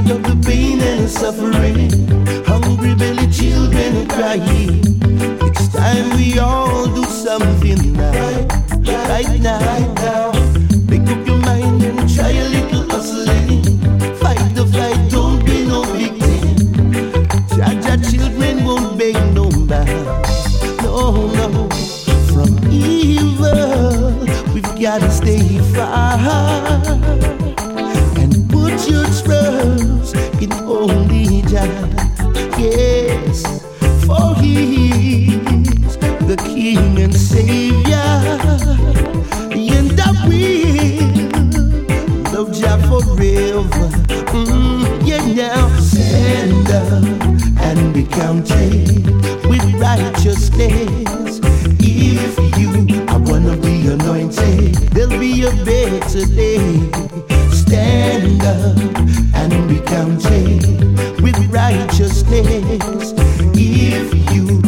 tired of the pain and suffering. Hungry belly children are crying. It's time we all do something now. Right now. Make up your mind and try a little hustling. Fight the fight, don't be no victim. Jaja children won't beg no man. No. From evil, we've gotta stay far. And put your trust in only Jah. Yes, for He is the King and Savior. And I will love Jah forever. Yeah, now stand up and be counted with righteousness. If you are one of the anointed, there'll be a better day. Stand up and be counted with righteousness. If you